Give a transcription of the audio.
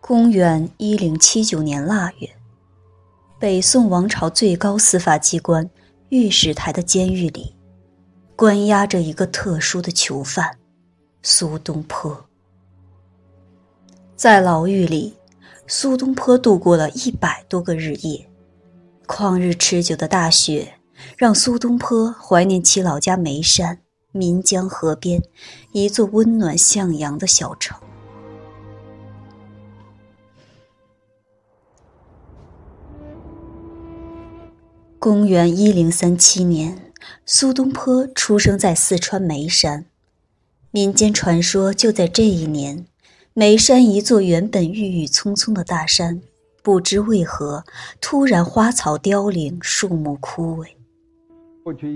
公元1079年腊月，北宋王朝最高司法机关御史台的监狱里，关押着一个特殊的囚犯苏东坡。在牢狱里，苏东坡度过了100多个日夜，旷日持久的大雪让苏东坡怀念起老家眉山岷江河边一座温暖向阳的小城。公元1037年，苏东坡出生在四川眉山。民间传说，就在这一年，眉山一座原本郁郁葱葱的大山，不知为何突然花草凋零，树木枯萎。